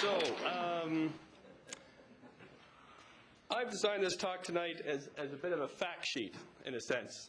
So, I've designed this talk tonight as a bit of a fact sheet, in a sense.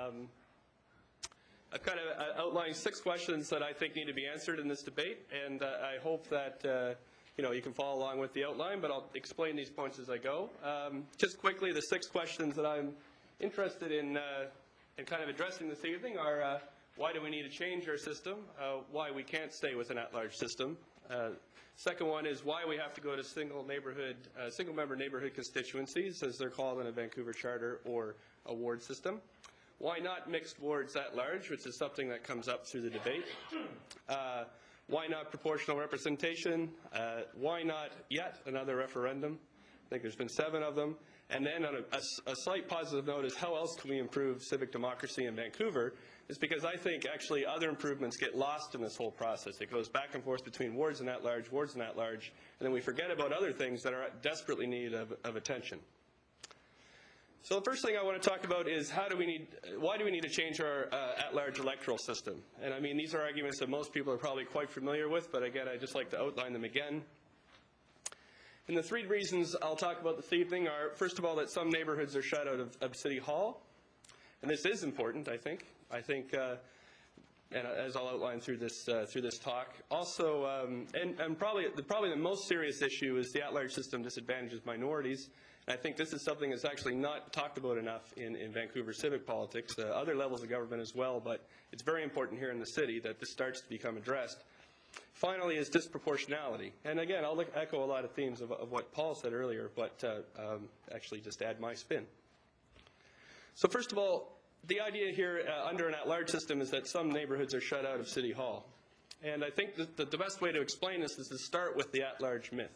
I've kind of outlined 6 questions that I think need to be answered in this debate, and I hope that you can follow along with the outline, but I'll explain these points as I go. Just quickly, the 6 questions that I'm interested in kind of addressing this evening are why do we need to change our system, why we can't stay with an at-large system. Second one is why we have to go to single-member neighborhood constituencies, as they're called in a Vancouver charter, or a ward system. Why not mixed wards at large, which is something that comes up through the debate. Why not proportional representation? Why not yet another referendum? I think there's been 7 of them. And then on a slight positive note is how else can we improve civic democracy in Vancouver? Is because I think actually other improvements get lost in this whole process. It goes back and forth between wards and at-large, wards and at-large, and then we forget about other things that are desperately in need of attention. So the first thing I want to talk about is why do we need to change our at-large electoral system? And I mean, these are arguments that most people are probably quite familiar with, but again, I'd just like to outline them again. And the 3 reasons I'll talk about this evening are, first of all, that some neighborhoods are shut out of City Hall. And this is important, I think. And as I'll outline through this talk. Also, and probably the most serious issue is the at-large system disadvantages minorities. And I think this is something that's actually not talked about enough in Vancouver civic politics, other levels of government as well, but it's very important here in the city that this starts to become addressed. Finally is disproportionality. And again, I'll echo a lot of themes of what Paul said earlier, but actually just add my spin. So first of all, the idea here under an at-large system is that some neighborhoods are shut out of City Hall. And I think that the best way to explain this is to start with the at-large myth.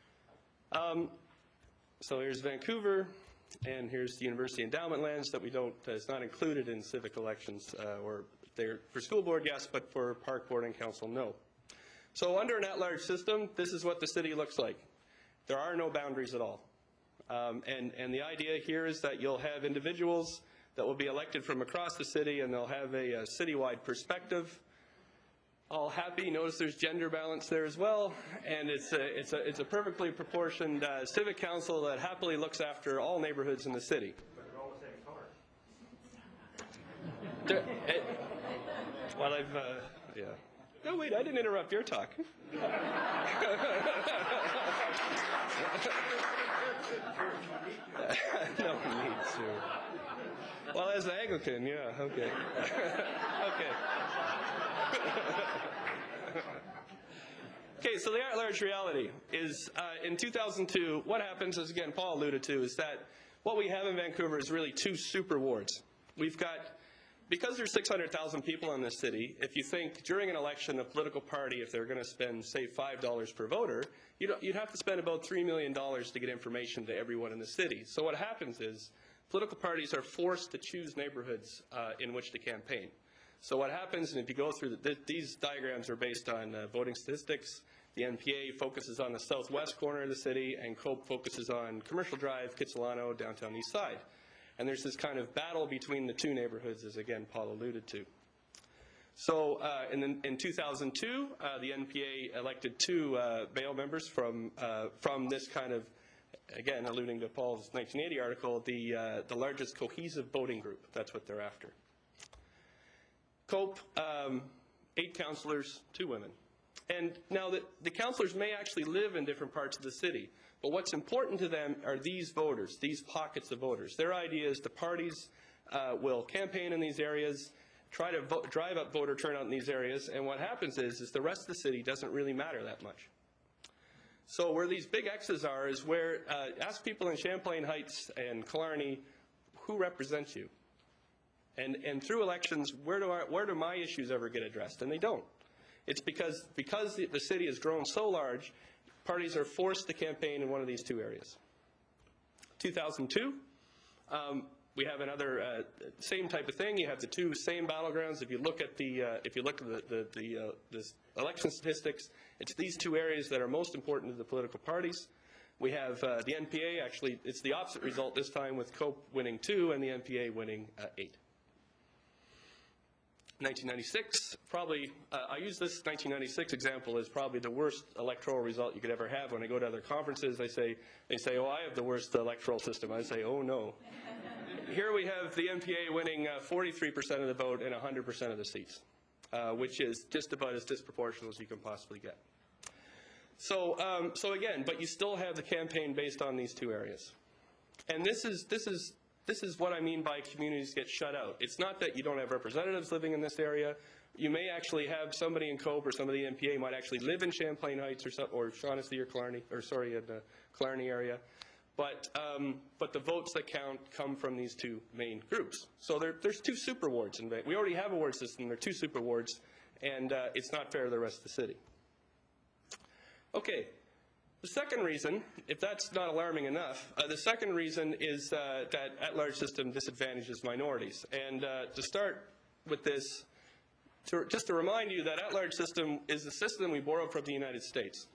So here's Vancouver, and here's the University Endowment lands that it's not included in civic elections, or they're for school board, yes, but for park board and council, no. So under an at-large system, this is what the city looks like. There are no boundaries at all. And the idea here is that you'll have individuals that will be elected from across the city, and they'll have a citywide perspective. All happy. Notice there's gender balance there as well, and it's a perfectly proportioned civic council that happily looks after all neighborhoods in the city. But they're all the same color. Well, yeah. No, wait, I didn't interrupt your talk. No need to. Well, as an Anglican, yeah, okay. Okay. Okay, so the at-large reality is in 2002, what happens, as again Paul alluded to, is that what we have in Vancouver is really 2 super wards. We've got, because there's 600,000 people in this city, if you think during an election a political party, if they're going to spend, say, $5 per voter, you'd have to spend about $3 million to get information to everyone in the city. So what happens is political parties are forced to choose neighborhoods in which to campaign. So what happens, and if you go through these diagrams are based on voting statistics. The NPA focuses on the southwest corner of the city, and COPE focuses on Commercial Drive, Kitsilano, downtown east side. And there's this kind of battle between the 2 neighborhoods, as again Paul alluded to. So in 2002, the NPA elected 2 bail members from this kind of, again alluding to Paul's 1980 article, the largest cohesive voting group. That's what they're after. COPE, 8 councillors, 2 women. And now the councillors may actually live in different parts of the city, but what's important to them are these voters, these pockets of voters. Their idea is the parties will campaign in these areas, try to drive up voter turnout in these areas, and what happens is the rest of the city doesn't really matter that much. So where these big X's are is where, ask people in Champlain Heights and Killarney, who represents you? And through elections, where do my issues ever get addressed? And they don't. It's because the city has grown so large, parties are forced to campaign in one of these 2 areas. 2002, we have another same type of thing. You have the 2 same battlegrounds. If you look at the election statistics, it's these 2 areas that are most important to the political parties. We have the NPA. Actually, it's the opposite result this time, with COPE winning 2 and the NPA winning 8. 1996, probably, I use this 1996 example as probably the worst electoral result you could ever have. When I go to other conferences, they say, oh, I have the worst electoral system. I say, oh, no. Here we have the NPA winning 43% of the vote and 100% of the seats, which is just about as disproportional as you can possibly get. So again, but you still have the campaign based on these two areas. And this is what I mean by communities get shut out. It's not that you don't have representatives living in this area. You may actually have somebody in Cove or somebody in NPA might actually live in Champlain Heights or Shaughnessy or Killarney, or sorry, in the Killarney area. But the votes that count come from these two main groups. So there's two super wards. We already have a ward system. There are two super wards, and it's not fair to the rest of the city. Okay. The second reason, if that's not alarming enough, the second reason is that at-large system disadvantages minorities. And to start with this, just to remind you that at-large system is the system we borrowed from the United States.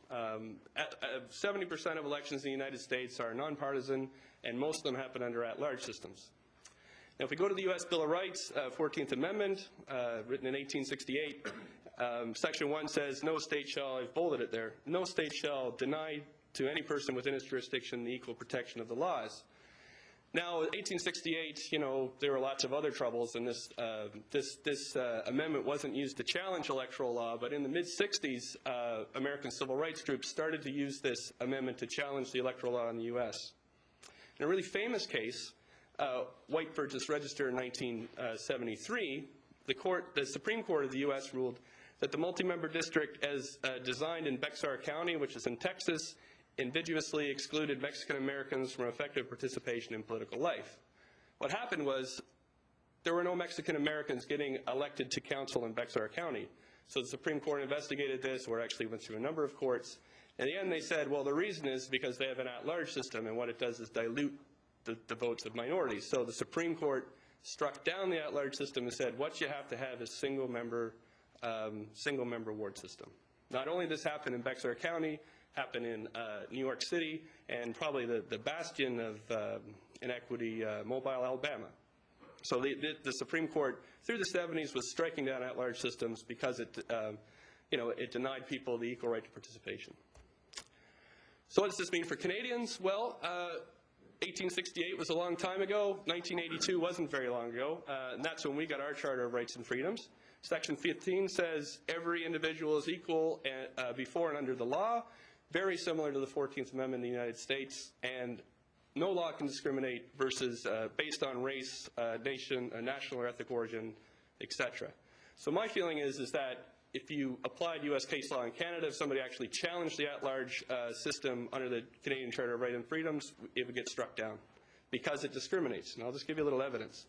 70% of elections in the United States are nonpartisan, and most of them happen under at-large systems. Now, if we go to the U.S. Bill of Rights, 14th Amendment, written in 1868, Section 1 says, no state shall, I've bolded it there, no state shall deny to any person within its jurisdiction the equal protection of the laws. Now, 1868, you know, there were lots of other troubles, and this amendment wasn't used to challenge electoral law, but in the mid-60s, American civil rights groups started to use this amendment to challenge the electoral law in the U.S. In a really famous case, White versus Register in 1973, the Supreme Court of the U.S. ruled that the multi-member district as designed in Bexar County, which is in Texas, invidiously excluded Mexican Americans from effective participation in political life. What happened was there were no Mexican Americans getting elected to council in Bexar County. So the Supreme Court investigated this, or actually went through a number of courts. In the end, they said, well, the reason is because they have an at-large system, and what it does is dilute the votes of minorities. So the Supreme Court struck down the at-large system and said, what you have to have is single-member ward system. Not only this happened in Bexar County, happened in New York City, and probably the bastion of inequity, Mobile, Alabama. So the Supreme Court, through the 70s, was striking down at-large systems because it denied people the equal right to participation. So what does this mean for Canadians? Well, 1868 was a long time ago. 1982 wasn't very long ago, and that's when we got our Charter of Rights and Freedoms. Section 15 says every individual is equal before and under the law, very similar to the 14th Amendment in the United States, and no law can discriminate versus based on race, nation, national or ethnic origin, etc. So my feeling is that if you applied U.S. case law in Canada, if somebody actually challenged the at-large system under the Canadian Charter of Rights and Freedoms, it would get struck down because it discriminates. And I'll just give you a little evidence.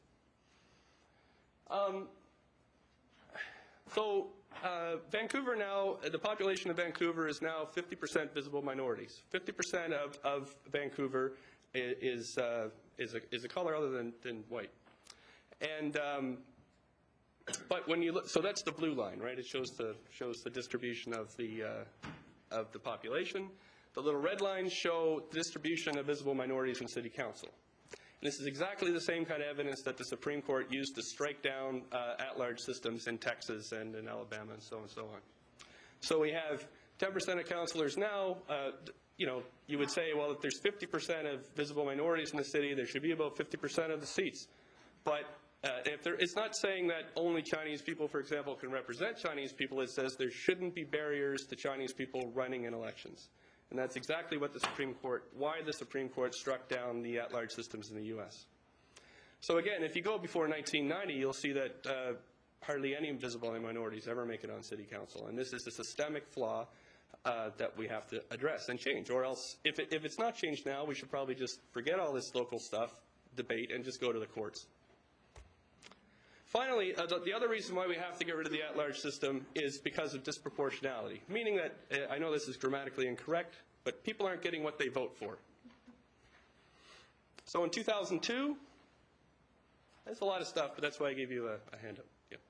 Vancouver now, the population of Vancouver is now 50% visible minorities. 50% of Vancouver is a color other than white. And but when you look, so that's the blue line, right? It shows the distribution of the population. The little red lines show the distribution of visible minorities in city council. And this is exactly the same kind of evidence that the Supreme Court used to strike down at-large systems in Texas and in Alabama and so on and so on. So we have 10% of councilors now. You would say, well, if there's 50% of visible minorities in the city, there should be about 50% of the seats. But it's not saying that only Chinese people, for example, can represent Chinese people. It says there shouldn't be barriers to Chinese people running in elections. And that's exactly what why the Supreme Court struck down the at-large systems in the U.S. So again, if you go before 1990, you'll see that hardly any visible minorities ever make it on city council. And this is a systemic flaw that we have to address and change. Or else, if it's not changed now, we should probably just forget all this local stuff, debate, and just go to the courts. Finally, the other reason why we have to get rid of the at-large system is because of disproportionality, meaning that, I know this is grammatically incorrect, but people aren't getting what they vote for. So in 2002, that's a lot of stuff, but that's why I gave you a handout.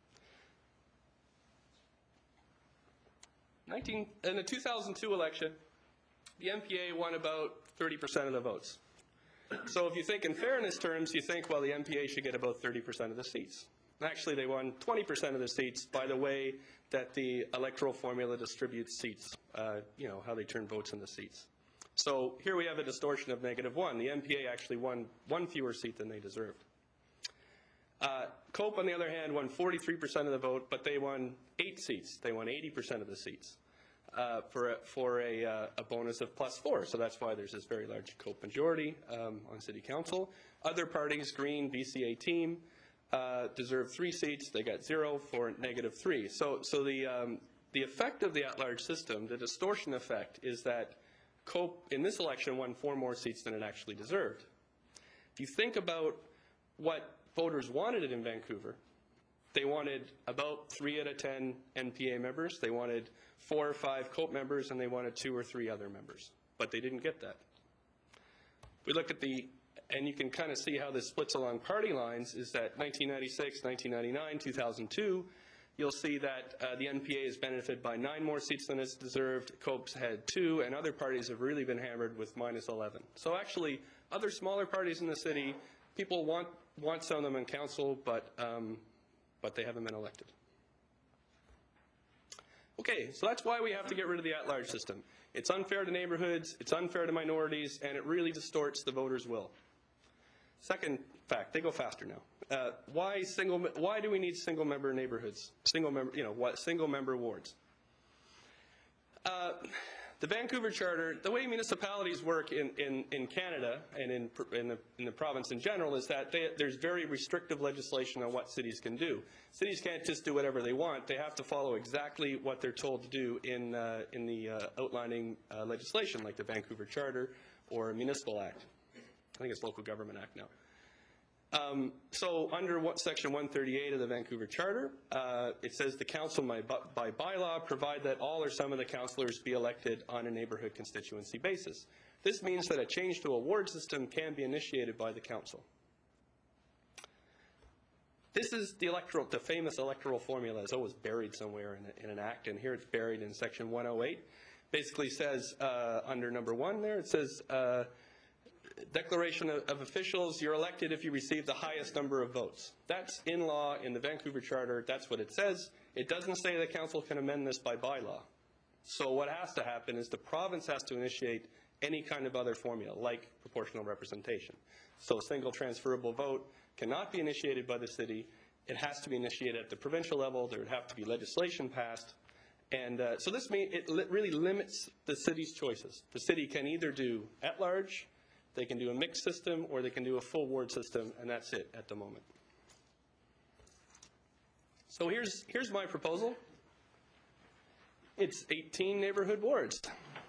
Yeah. In the 2002 election, the NPA won about 30% of the votes. So if you think in fairness terms, you think, well, the NPA should get about 30% of the seats. Actually, they won 20% of the seats by the way that the electoral formula distributes seats, how they turn votes into seats. So here we have a distortion of -1. The NPA actually won one fewer seat than they deserved. COPE, on the other hand, won 43% of the vote, but they won 8 seats. They won 80% of the seats for a bonus of +4. So that's why there's this very large COPE majority on City Council. Other parties, Green, BCA Team, deserve 3 seats. They got 0 for -3. So the effect of the at-large system, the distortion effect, is that COPE in this election won 4 more seats than it actually deserved. If you think about what voters wanted in Vancouver, they wanted about 3 out of 10 NPA members, they wanted 4 or 5 COPE members, and they wanted 2 or 3 other members. But they didn't get that. We look at and you can kind of see how this splits along party lines, is that 1996, 1999, 2002, you'll see that the NPA has benefited by 9 more seats than it's deserved, COPE's had 2, and other parties have really been hammered with -11. So actually, other smaller parties in the city, people want some of them in council, but they haven't been elected. Okay, so that's why we have to get rid of the at-large system. It's unfair to neighborhoods, it's unfair to minorities, and it really distorts the voters' will. Second fact, they go faster now. Why do we need single-member neighborhoods? Single-member wards. The Vancouver Charter, the way municipalities work in Canada and in the province in general is that there's very restrictive legislation on what cities can do. Cities can't just do whatever they want. They have to follow exactly what they're told to do in the outlining legislation, like the Vancouver Charter or Municipal Act. I think it's Local Government Act now. So under Section 138 of the Vancouver Charter, it says the council may, by bylaw, provide that all or some of the councillors be elected on a neighbourhood constituency basis. This means that a change to a ward system can be initiated by the council. This is the famous electoral formula. It's always buried somewhere in an act, and here it's buried in Section 108. Basically says, under number 1 there, it says, declaration of officials, you're elected if you receive the highest number of votes. That's in law in the Vancouver Charter. That's what it says. It doesn't say the council can amend this by bylaw. So what has to happen is the province has to initiate any kind of other formula, like proportional representation. So a single transferable vote cannot be initiated by the city. It has to be initiated at the provincial level. There would have to be legislation passed. And so this means it really limits the city's choices. The city can either do at-large, they can do a mixed system, or they can do a full ward system, and that's it at the moment. So here's my proposal. It's 18 neighborhood wards,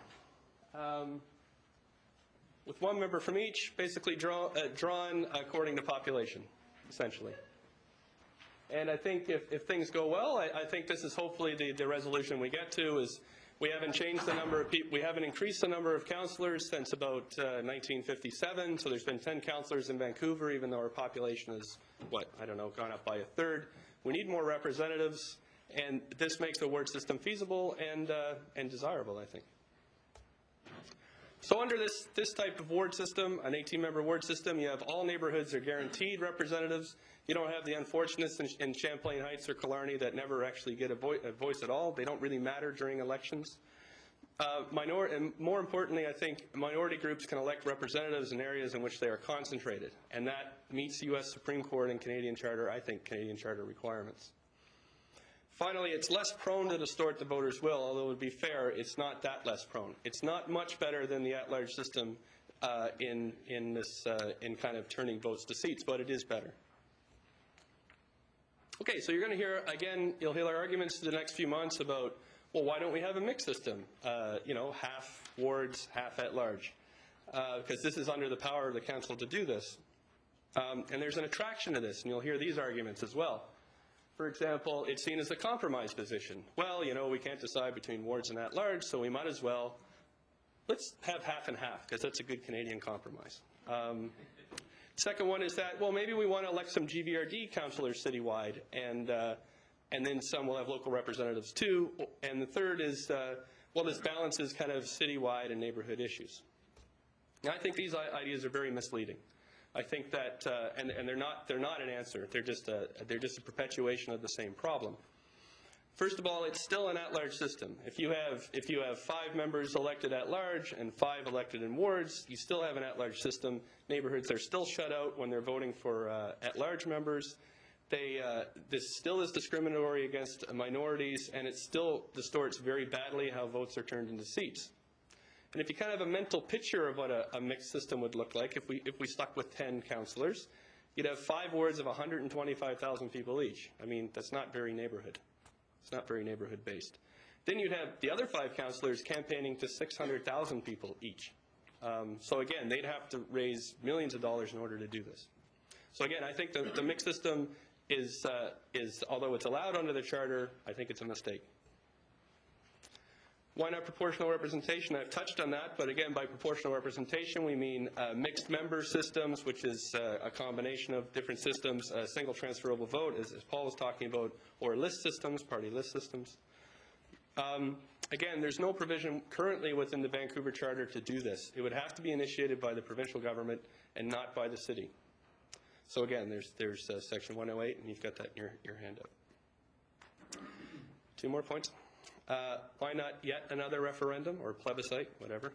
with 1 member from each, basically drawn according to population, essentially. And I think if things go well, I think this is hopefully the resolution we get to is we haven't changed the number of people, we haven't increased the number of councillors since about 1957, so there's been 10 councillors in Vancouver, even though our population is, gone up by 1/3. We need more representatives, and this makes the ward system feasible and desirable, I think. So under this type of ward system, an 18-member ward system, you have all neighborhoods are guaranteed representatives. You don't have the unfortunates in Champlain Heights or Killarney that never actually get a voice at all. They don't really matter during elections. And more importantly, I think minority groups can elect representatives in areas in which they are concentrated, and that meets U.S. Supreme Court and Canadian Charter, I think, Canadian Charter requirements. Finally, it's less prone to distort the voters' will, although to be fair, it's not that less prone. It's not much better than the at-large system in kind of turning votes to seats, but it is better. Okay, so you're going to hear, again, you'll hear our arguments for the next few months about, well, why don't we have a mixed system? Half wards, half at-large. Because this is under the power of the council to do this. And there's an attraction to this, and you'll hear these arguments as well. For example, it's seen as a compromise position. Well, we can't decide between wards and at-large, so we might as well, let's have half and half, because that's a good Canadian compromise. Second one is that, well, maybe we want to elect some GVRD councillors citywide, and then some will have local representatives too. And the third is, well, this balances kind of citywide and neighborhood issues. Now, I think these ideas are very misleading. I think that, and they're not an answer. They're just a perpetuation of the same problem. First of all, it's still an at-large system. If you have 5 members elected at large and 5 elected in wards, you still have an at-large system. Neighborhoods are still shut out when they're voting for at-large members. This still is discriminatory against minorities, and it still distorts very badly how votes are turned into seats. And if you kind of have a mental picture of what a mixed system would look like, if we stuck with 10 councillors, you'd have 5 wards of 125,000 people each. I mean, that's not very neighborhood. It's not very neighborhood-based. Then you'd have the other 5 councillors campaigning to 600,000 people each. So again, they'd have to raise millions of dollars in order to do this. So again, I think the mixed system is, although it's allowed under the Charter, I think it's a mistake. Why not proportional representation? I've touched on that, but again, by proportional representation, we mean mixed member systems, which is a combination of different systems, a single transferable vote, as Paul was talking about, or list systems, party list systems. Again, there's no provision currently within the Vancouver Charter to do this. It would have to be initiated by the provincial government and not by the city. So again, there's Section 108, and you've got that in your handout. 2 more points. Why not yet another referendum or plebiscite, whatever?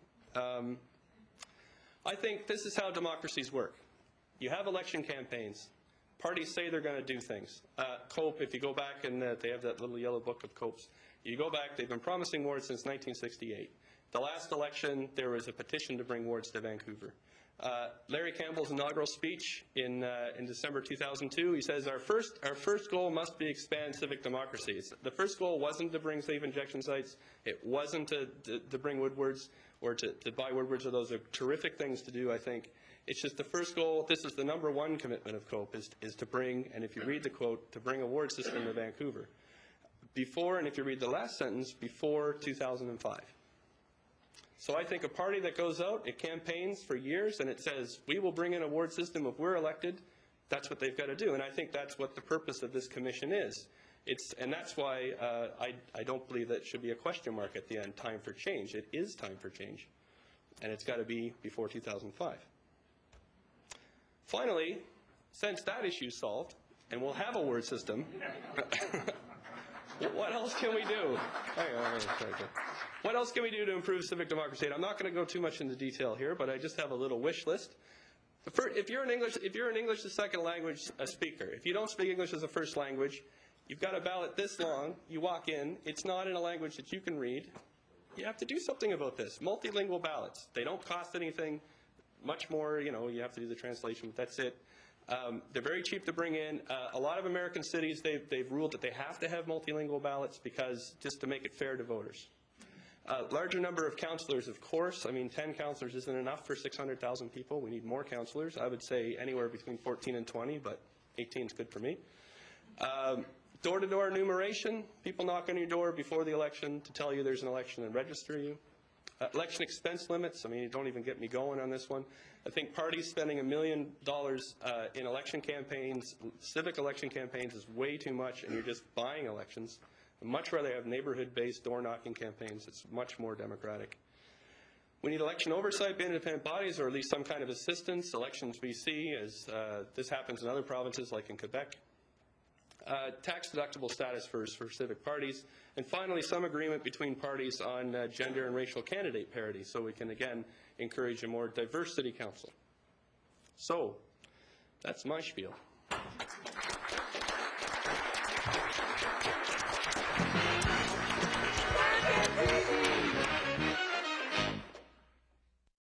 I think this is how democracies work. You have election campaigns. Parties say they're going to do things. COPE, if you go back and they have that little yellow book of COPEs, you go back, they've been promising wards since 1968. The last election, there was a petition to bring wards to Vancouver. Larry Campbell's inaugural speech in December 2002, he says, our first goal must be expand civic democracy. The first goal wasn't to bring safe injection sites. It wasn't to bring Woodwards or to buy Woodwards. Those are terrific things to do, I think. It's just the first goal. This is the #1 commitment of COPE, is to bring, and if you read the quote, to bring a ward system to Vancouver. Before, and if you read the last sentence, before 2005. So I think a party that goes out, it campaigns for years, and it says, we will bring in a ward system if we're elected, that's what they've got to do. And I think that's what the purpose of this commission is. And that's why I don't believe that should be a question mark at the end, time for change. It is time for change. And it's got to be before 2005. Finally, since that issue is solved, and we'll have a ward system, what else can we do? What else can we do to improve civic democracy? And I'm not going to go too much into detail here, but I just have a little wish list. If you're an English as second language speaker, if you don't speak English as a first language, you've got a ballot this long, you walk in, it's not in a language that you can read. You have to do something about this. Multilingual ballots. They don't cost anything much more, you have to do the translation, but that's it. They're very cheap to bring in. A lot of American cities, they've ruled that they have to have multilingual ballots because just to make it fair to voters. Larger number of councillors, of course. I mean, 10 councillors isn't enough for 600,000 people. We need more councillors. I would say anywhere between 14 and 20, but 18 is good for me. Door-to-door enumeration. People knock on your door before the election to tell you there's an election and register you. Election expense limits. I mean, don't even get me going on this one. I think parties spending $1 million in election campaigns, civic election campaigns, is way too much, and you're just buying elections. I'd much rather have neighborhood-based door-knocking campaigns. It's much more democratic. We need election oversight by independent bodies, or at least some kind of assistance. Elections BC, as this happens in other provinces like in Quebec. Tax-deductible status for civic parties. And finally, some agreement between parties on gender and racial candidate parity, so we can, again, encourage a more diverse city council. So, that's my spiel.